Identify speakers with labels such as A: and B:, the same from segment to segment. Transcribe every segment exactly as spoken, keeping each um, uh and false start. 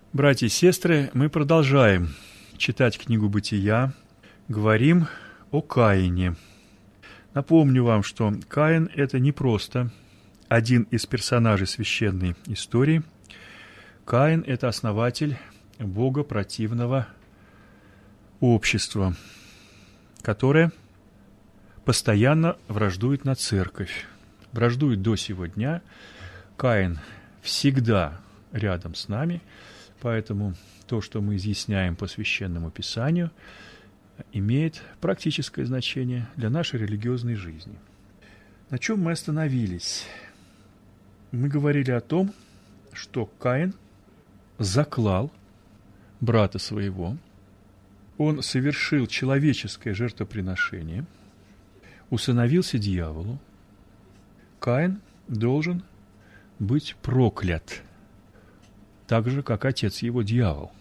A: Братья и сестры, мы продолжаем читать книгу «Бытия», говорим о Каине. Напомню вам, что Каин – это не просто один из персонажей священной истории. Каин – это основатель богопротивного общества, которое постоянно враждует на церковь, враждует до сего дня. Каин всегда рядом с нами, поэтому то, что мы изъясняем по Священному Писанию, имеет практическое значение для нашей религиозной жизни. На чем мы остановились? Мы говорили о том, что Каин заклал брата своего, он совершил человеческое жертвоприношение, усыновился дьяволу. Каин должен быть проклят, так же, как отец его дьявол.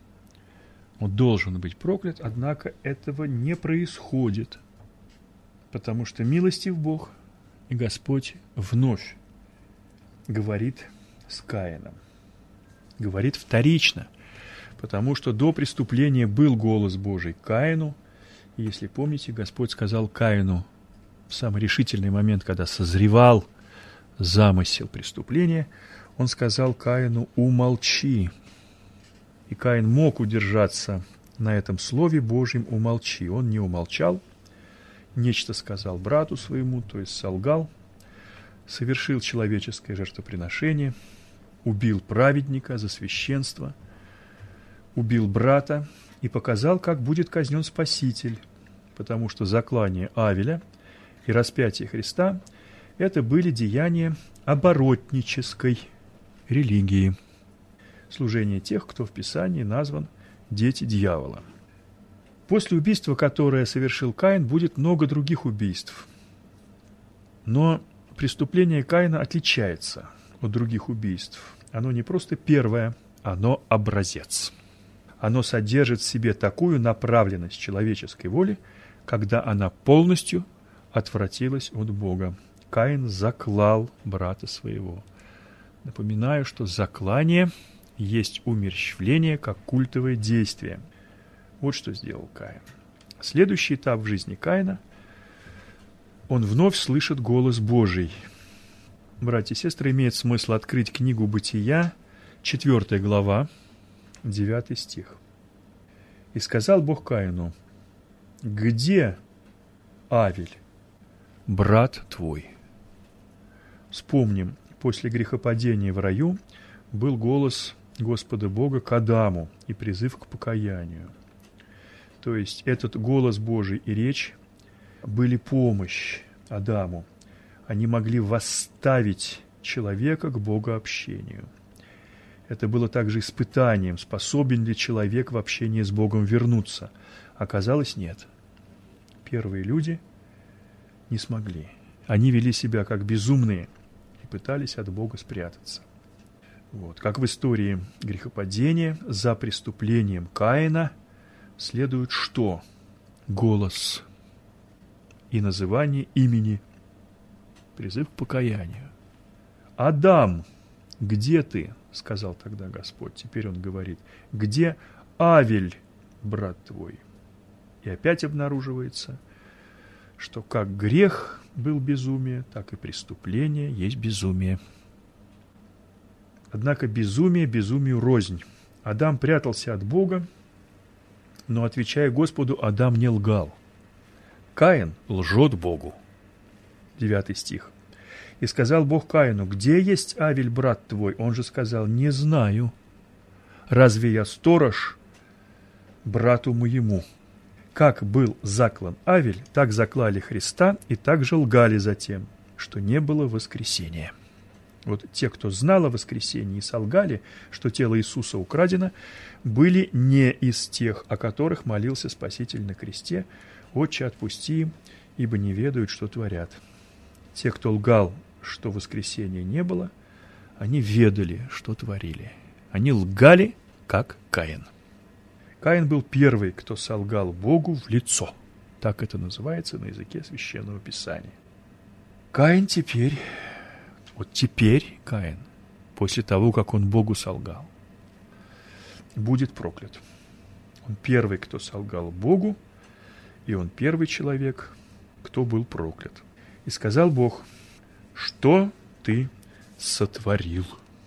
A: Он должен быть проклят, однако этого не происходит, потому что милостив Бог, и Господь вновь говорит с Каином. Говорит вторично, потому что до преступления был голос Божий к Каину. И если помните, Господь сказал Каину в самый решительный момент, когда созревал замысел преступления, Он сказал Каину: «Умолчи». И Каин мог удержаться на этом слове Божьем «умолчи». Он не умолчал, нечто сказал брату своему, то есть солгал, совершил человеческое жертвоприношение, убил праведника за священство, убил брата и показал, как будет казнен Спаситель, потому что заклание Авеля и распятие Христа – это были деяния оборотнической религии, служение тех, кто в Писании назван «дети дьявола». После убийства, которое совершил Каин, будет много других убийств. Но преступление Каина отличается от других убийств. Оно не просто первое, оно образец. Оно содержит в себе такую направленность человеческой воли, когда она полностью отвратилась от Бога. Каин заклал брата своего. Напоминаю, что заклание есть умерщвление как культовое действие. Вот что сделал Каин. Следующий этап в жизни Каина – он вновь слышит голос Божий. Братья и сестры, имеет смысл открыть книгу «Бытия», четвёртая глава, девятый стих. «И сказал Бог Каину: где Авель, брат твой?» Вспомним, после грехопадения в раю был голос Господа Бога к Адаму и призыв к покаянию. То есть этот голос Божий и речь были помощь Адаму. Они могли восставить человека к богообщению. Это было также испытанием, способен ли человек в общении с Богом вернуться. Оказалось, нет. Первые люди не смогли. Они вели себя как безумные и пытались от Бога спрятаться. Вот. Как в истории грехопадения, за преступлением Каина следует что? Голос и называние имени, призыв к покаянию. «Адам, где ты?» — сказал тогда Господь. Теперь он говорит: «Где Авель, брат твой?» И опять обнаруживается, что как грех был безумие, так и преступление есть безумие. Однако безумие безумию рознь. Адам прятался от Бога, но, отвечая Господу, Адам не лгал. Каин лжет Богу. Девятый стих. «И сказал Бог Каину: где есть Авель, брат твой? Он же сказал: не знаю. Разве я сторож брату моему?» Как был заклан Авель, так заклали Христа, и так же лгали затем, что не было воскресения. Вот те, кто знал о воскресении и солгали, что тело Иисуса украдено, были не из тех, о которых молился Спаситель на кресте: «Отче, отпусти им, ибо не ведают, что творят». Те, кто лгал, что воскресения не было, они ведали, что творили. Они лгали, как Каин. Каин был первый, кто солгал Богу в лицо. Так это называется на языке Священного Писания. Каин теперь, вот теперь Каин, после того, как он Богу солгал, будет проклят. Он первый, кто солгал Богу, и он первый человек, кто был проклят. И сказал Бог: что ты сотворил?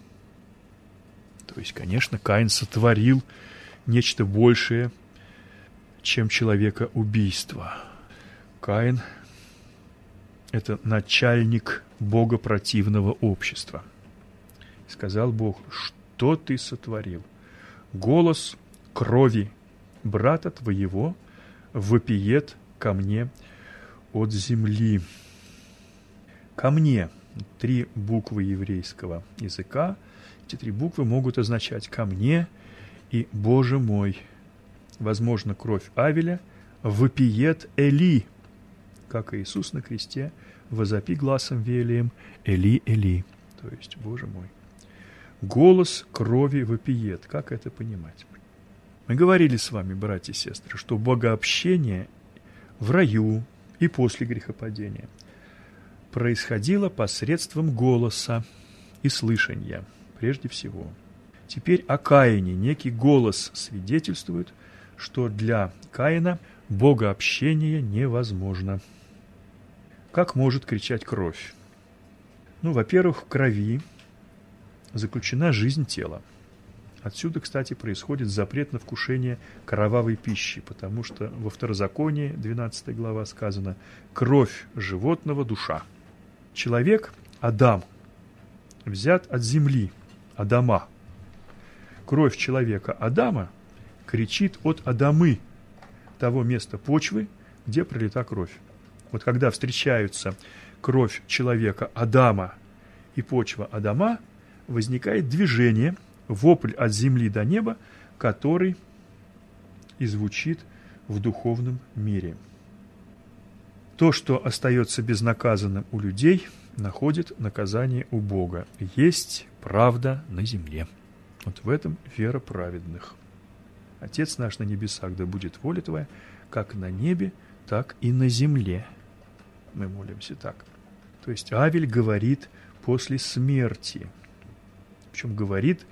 A: То есть, конечно, Каин сотворил нечто большее, чем человекоубийство. Каин – это начальник богопротивного общества. Сказал Бог: что ты сотворил? Голос крови брата твоего вопиет ко мне от земли. Ко мне. Три буквы еврейского языка. Эти три буквы могут означать «ко мне» и «Боже мой». Возможно, кровь Авеля вопиет Эли, как и Иисус на кресте: возопи гласом Велием: Эли, Эли, то есть «Боже мой». Голос крови вопиет. Как это понимать? Мы говорили с вами, братья и сестры, что богообщение в раю и после грехопадения происходило посредством голоса и слышания, прежде всего. Теперь о Каине некий голос свидетельствует, что для Каина богообщение невозможно. Как может кричать кровь? Ну, во-первых, в крови заключена жизнь тела. Отсюда, кстати, происходит запрет на вкушение кровавой пищи, потому что во Второзаконии, двенадцатая глава, сказано: «Кровь животного – душа». Человек, Адам, взят от земли, Адама. Кровь человека Адама кричит от Адамы, того места почвы, где пролита кровь. Вот когда встречаются кровь человека Адама и почва Адама, возникает движение, вопль от земли до неба, который и звучит в духовном мире. То, что остается безнаказанным у людей, находит наказание у Бога. Есть правда на земле. Вот в этом вера праведных. Отец наш на небесах, да будет воля Твоя, как на небе, так и на земле. Мы молимся так. То есть Авель говорит после смерти. Причем говорит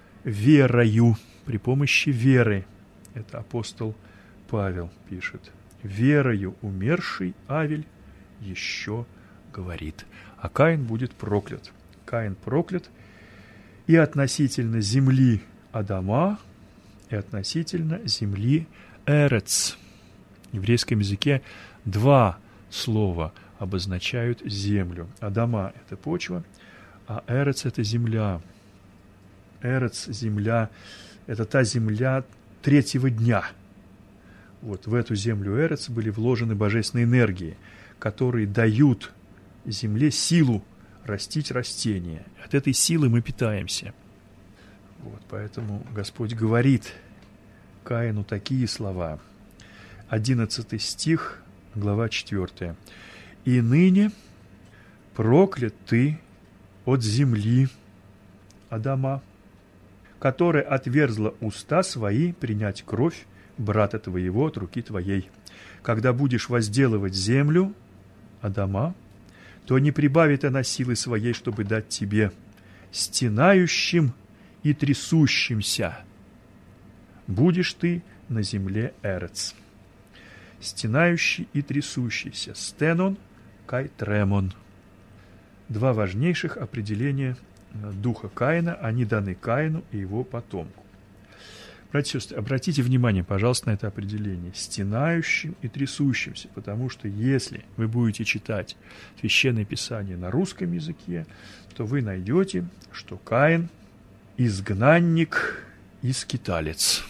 A: верою, при помощи веры. Это апостол Павел пишет. Верою умерший Авель еще говорит. А Каин будет проклят. Каин проклят и относительно земли Адама, и относительно земли Эрец. В еврейском языке два слова обозначают землю. Адама – это почва, а Эрец – это земля. Эрец, земля, это та земля третьего дня. Вот в эту землю Эрец были вложены божественные энергии, которые дают земле силу растить растения. От этой силы мы питаемся. Вот, поэтому Господь говорит Каину такие слова. Одиннадцатый стих, глава четвёртая. «И ныне проклят ты от земли Адама, которая отверзла уста свои принять кровь брата твоего от руки твоей. Когда будешь возделывать землю Адама, то не прибавит она силы своей, чтобы дать тебе, стенающим и трясущимся. Будешь ты на земле Эрец». Стенающий и трясущийся. Стенон, кай тремон. Два важнейших определения духа Каина, они даны Каину и его потомку. Братья и сестры, обратите внимание, пожалуйста, на это определение. Стенающим и трясущимся, потому что если вы будете читать Священное Писание на русском языке, то вы найдете, что Каин – изгнанник и скиталец.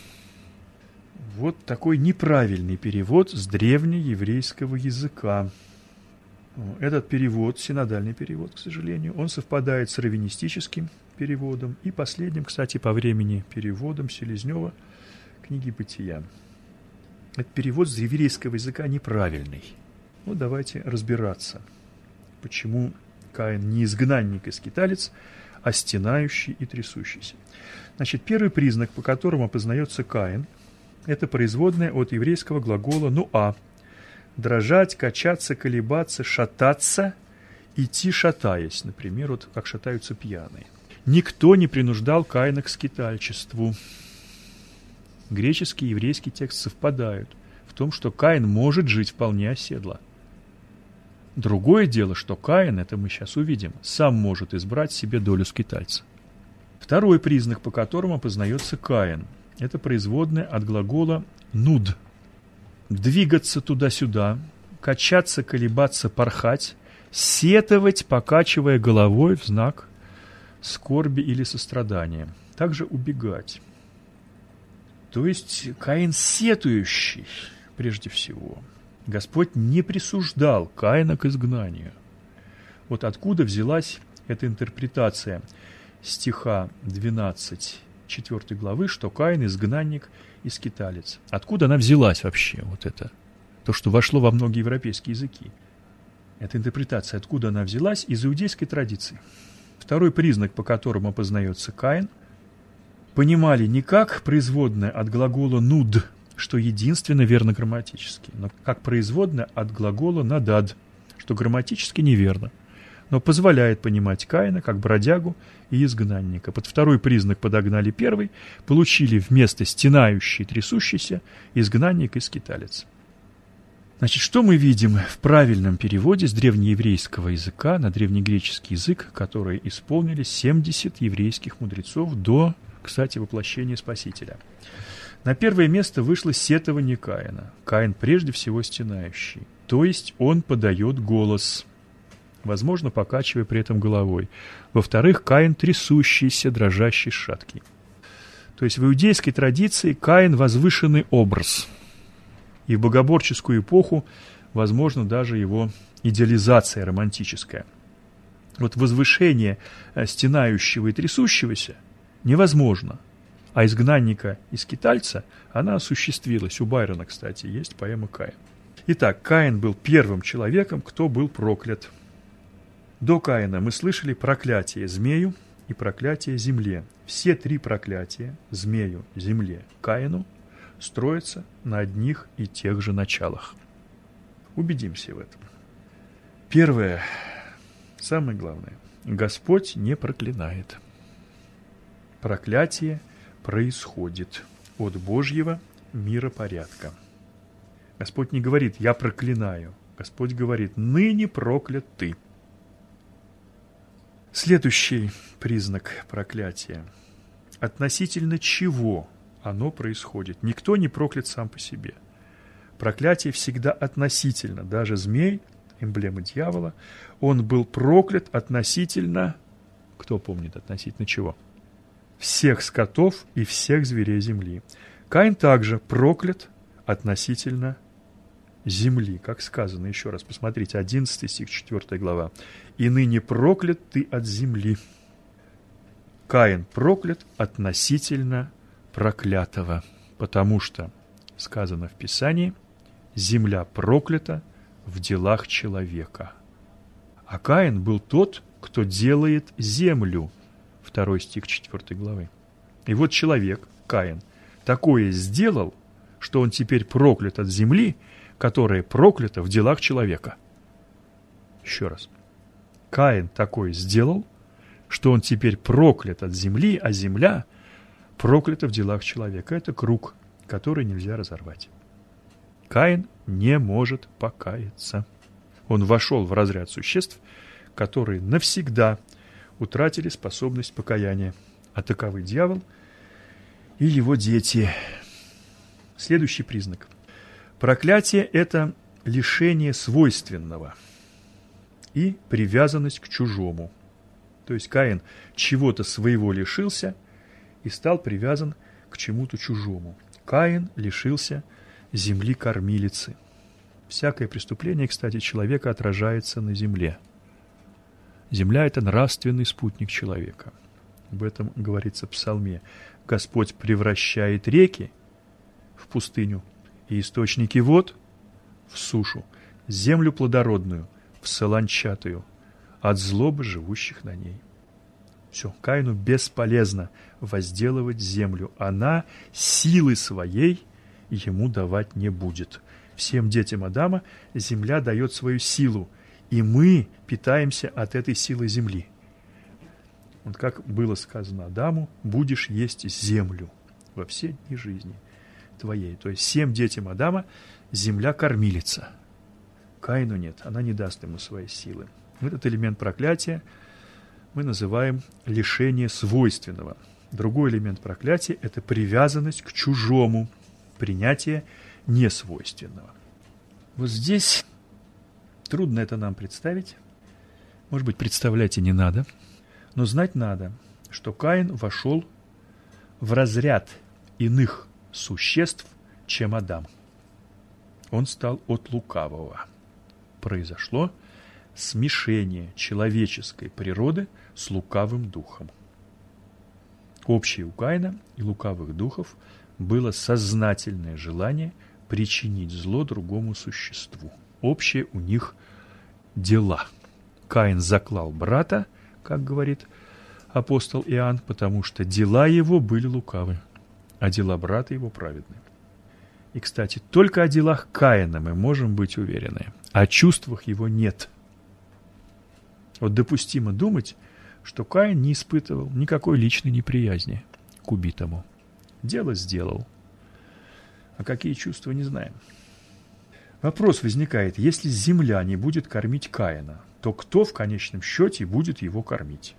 A: Вот такой неправильный перевод с древнееврейского языка. Этот перевод, синодальный перевод, к сожалению, он совпадает с раввинистическим переводом и последним, кстати, по времени переводом Селезнева книги «Бытия». Этот перевод с еврейского языка неправильный. Ну, давайте разбираться, почему Каин не изгнанник и скиталец, а стенающий и трясущийся. Значит, первый признак, по которому опознается Каин, это производная от еврейского глагола «нуа». Дрожать, качаться, колебаться, шататься, идти шатаясь. Например, вот как шатаются пьяные. Никто не принуждал Каина к скитальчеству. Греческий и еврейский текст совпадают в том, что Каин может жить вполне оседло. Другое дело, что Каин, это мы сейчас увидим, сам может избрать себе долю скитальца. Второй признак, по которому познается Каин, это производное от глагола «нуд». Двигаться туда-сюда, качаться, колебаться, порхать, сетовать, покачивая головой в знак скорби или сострадания. Также убегать. То есть Каин сетующий, прежде всего. Господь не присуждал Каина к изгнанию. Вот откуда взялась эта интерпретация стиха двенадцать, четвёртой главы, что Каин изгнанник и скиталец. Откуда она взялась вообще, вот это? То, что вошло во многие европейские языки. Эта интерпретация, откуда она взялась? Из иудейской традиции. Второй признак, по которому познается Каин, понимали не как производное от глагола «нуд», что единственно верно грамматически, но как производное от глагола «надад», что грамматически неверно, но позволяет понимать Каина как бродягу и изгнанника. Под второй признак подогнали первый, получили вместо стенающий, трясущийся изгнанник и скиталец. Значит, что мы видим в правильном переводе с древнееврейского языка на древнегреческий язык, который исполнили семьдесят еврейских мудрецов до, кстати, воплощения Спасителя? На первое место вышло сетование Каина. Каин прежде всего стенающий, то есть он подает голос, возможно, покачивая при этом головой. Во-вторых, Каин трясущийся, дрожащий, шаткий. То есть в иудейской традиции Каин возвышенный образ. И в богоборческую эпоху, возможно, даже его идеализация романтическая. Вот возвышение стенающего и трясущегося невозможно. А изгнанника и скитальца она осуществилась. У Байрона, кстати, есть поэма «Каин». Итак, Каин был первым человеком, кто был проклят. До Каина мы слышали проклятие змею и проклятие земле. Все три проклятия змею, земле, Каину строятся на одних и тех же началах. Убедимся в этом. Первое, самое главное, Господь не проклинает. Проклятие происходит от Божьего миропорядка. Господь не говорит «я проклинаю». Господь говорит «ныне проклят ты». Следующий признак проклятия. Относительно чего оно происходит? Никто не проклят сам по себе. Проклятие всегда относительно. Даже змей, эмблема дьявола, он был проклят относительно... Кто помнит, относительно чего? Всех скотов и всех зверей земли. Каин также проклят относительно земли, как сказано, еще раз посмотрите, одиннадцатый стих, четвёртая глава. «И ныне проклят ты от земли». Каин проклят относительно проклятого, потому что, сказано в Писании, земля проклята в делах человека. А Каин был тот, кто делает землю. Второй стих четвёртой главы. И вот человек, Каин, такое сделал, что он теперь проклят от земли, которая проклята в делах человека. Еще раз. Каин такое сделал, что он теперь проклят от земли, а земля проклята в делах человека. Это круг, который нельзя разорвать. Каин не может покаяться. Он вошел в разряд существ, которые навсегда утратили способность покаяния, а таковы дьявол и его дети. Следующий признак. Проклятие – это лишение свойственного и привязанность к чужому. То есть Каин чего-то своего лишился и стал привязан к чему-то чужому. Каин лишился земли кормилицы. Всякое преступление, кстати, человека отражается на земле. Земля – это нравственный спутник человека. Об этом говорится в Псалме. Господь превращает реки в пустыню и источники вод в сушу, землю плодородную в солончатую, от злобы живущих на ней. Все, Каину бесполезно возделывать землю. Она силы своей ему давать не будет. Всем детям Адама земля дает свою силу, и мы питаемся от этой силы земли. Вот как было сказано Адаму, будешь есть землю во все дни жизни. твоей. То есть всем детям Адама земля кормилица. Каину нет, она не даст ему своей силы. Этот элемент проклятия мы называем лишение свойственного. Другой элемент проклятия – это привязанность к чужому, принятие несвойственного. Вот здесь трудно это нам представить. Может быть, представлять и не надо. Но знать надо, что Каин вошел в разряд иных существ, чем Адам. Он стал от лукавого. Произошло смешение человеческой природы с лукавым духом. Общее у Каина и лукавых духов было сознательное желание причинить зло другому существу. Общее у них дела. Каин заклал брата, как говорит апостол Иоанн, потому что дела его были лукавы, а дела брата его праведны. И, кстати, только о делах Каина мы можем быть уверены, о чувствах его нет. Вот допустимо думать, что Каин не испытывал никакой личной неприязни к убитому. Дело сделал. А какие чувства, не знаем. Вопрос возникает, если земля не будет кормить Каина, то кто в конечном счете будет его кормить?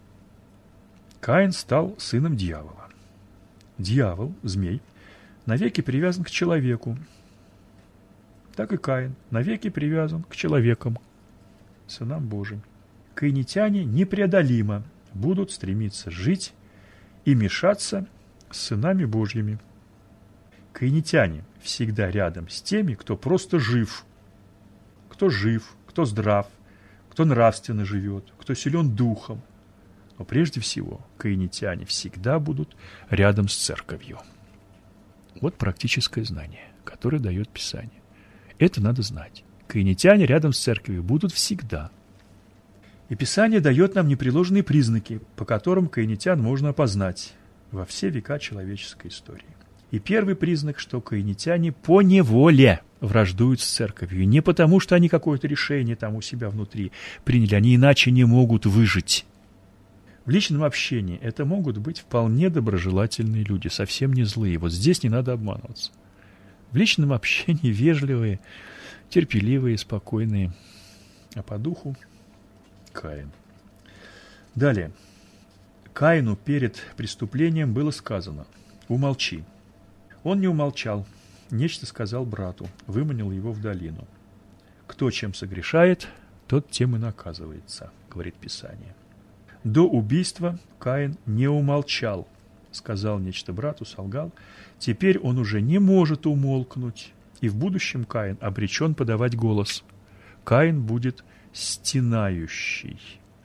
A: Каин стал сыном дьявола. Дьявол, змей, навеки привязан к человеку. Так и Каин навеки привязан к человекам, сынам Божьим. Каинитяне непреодолимо будут стремиться жить и мешаться с сынами Божьими. Каинитяне всегда рядом с теми, кто просто жив. Кто жив, кто здрав, кто нравственно живет, кто силен духом. Но прежде всего каинитяне всегда будут рядом с церковью. Вот практическое знание, которое дает Писание. Это надо знать. Каинитяне рядом с церковью будут всегда. И Писание дает нам непреложные признаки, по которым каинитян можно опознать во все века человеческой истории. И первый признак, что каинитяне по неволе враждуют с церковью. Не потому, что они какое-то решение там у себя внутри приняли, они иначе не могут выжить. В личном общении это могут быть вполне доброжелательные люди, совсем не злые. Вот здесь не надо обманываться. В личном общении вежливые, терпеливые, спокойные. А по духу Каин. Далее. Каину перед преступлением было сказано: «Умолчи». Он не умолчал, нечто сказал брату, выманил его в долину. «Кто чем согрешает, тот тем и наказывается», говорит Писание. До убийства Каин не умолчал, сказал нечто брату, солгал. Теперь он уже не может умолкнуть, и в будущем Каин обречен подавать голос. Каин будет стенающий.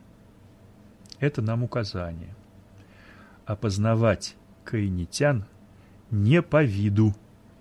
A: Это нам указание. Опознавать каинитян не по виду,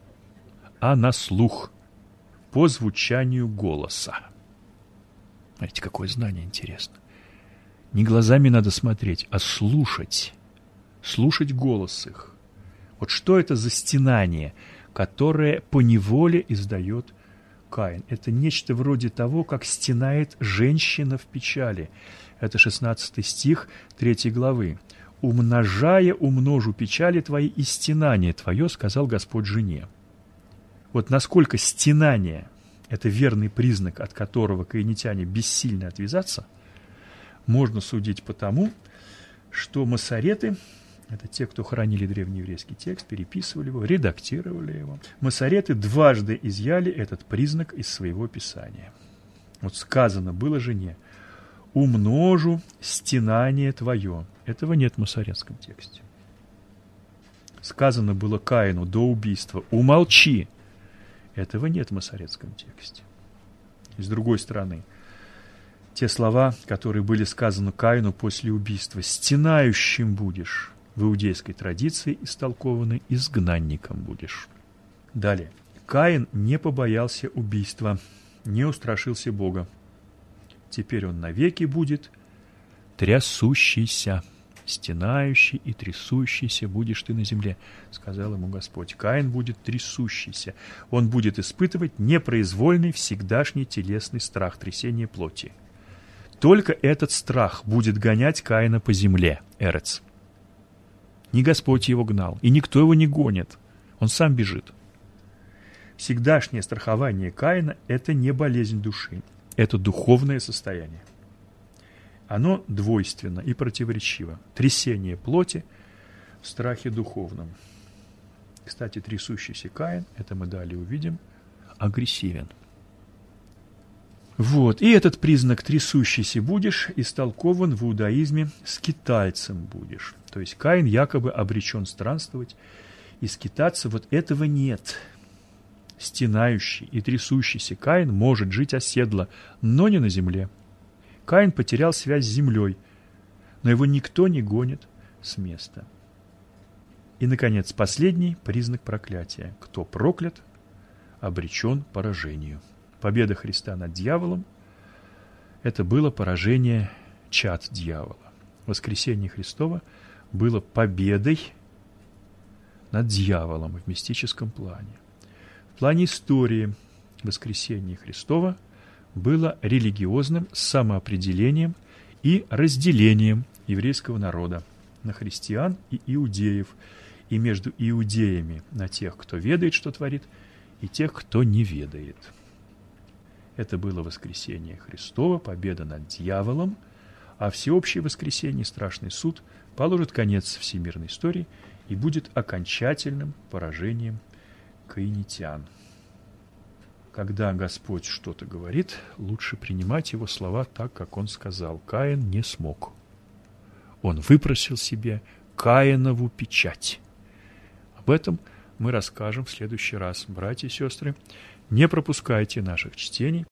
A: а на слух, по звучанию голоса. Знаете, какое знание интересно. Не глазами надо смотреть, а слушать. Слушать голос их. Вот что это за стенание, которое поневоле издает Каин? Это нечто вроде того, как стенает женщина в печали. Это шестнадцатый стих третьей главы. «Умножая умножу печали твои и стенание твое, сказал Господь жене». Вот насколько стенание – это верный признак, от которого каинитяне бессильны отвязаться, можно судить по тому, что массореты – это те, кто хранили древнееврейский текст, переписывали его, редактировали его. Массореты дважды изъяли этот признак из своего писания. Вот сказано было жене: «Умножу стенание твое». Этого нет в массоретском тексте. Сказано было Каину до убийства: «Умолчи». Этого нет в массоретском тексте. И с другой стороны, те слова, которые были сказаны Каину после убийства: «Стенающим будешь», в иудейской традиции истолкованы: «изгнанником будешь». Далее. Каин не побоялся убийства, не устрашился Бога. Теперь он навеки будет трясущийся. «Стенающий и трясущийся будешь ты на земле», сказал ему Господь. Каин будет трясущийся. Он будет испытывать непроизвольный, всегдашний телесный страх, трясение плоти. Только этот страх будет гонять Каина по земле, эрец. Не Господь его гнал, и никто его не гонит. Он сам бежит. Всегдашнее страхование Каина – это не болезнь души, это духовное состояние. Оно двойственно и противоречиво. Трясение плоти в страхе духовном. Кстати, трясущийся Каин, это мы далее увидим, агрессивен. Вот, и этот признак «трясущийся будешь» истолкован в иудаизме «скитальцем будешь». То есть Каин якобы обречен странствовать и скитаться. Вот этого нет. Стенающий и трясущийся Каин может жить оседло, но не на земле. Каин потерял связь с землей, но его никто не гонит с места. И, наконец, последний признак проклятия. Кто проклят, обречен поражению. Победа Христа над дьяволом – это было поражение чад дьявола. Воскресение Христова было победой над дьяволом в мистическом плане. В плане истории воскресение Христова было религиозным самоопределением и разделением еврейского народа на христиан и иудеев, и между иудеями на тех, кто ведает, что творит, и тех, кто не ведает. Это было воскресение Христово, победа над дьяволом, а всеобщее воскресение, страшный суд, положит конец всемирной истории и будет окончательным поражением каинитян. Когда Господь что-то говорит, лучше принимать его слова так, как Он сказал. Каин не смог. Он выпросил себе Каинову печать. Об этом мы расскажем в следующий раз. Братья и сестры, не пропускайте наших чтений.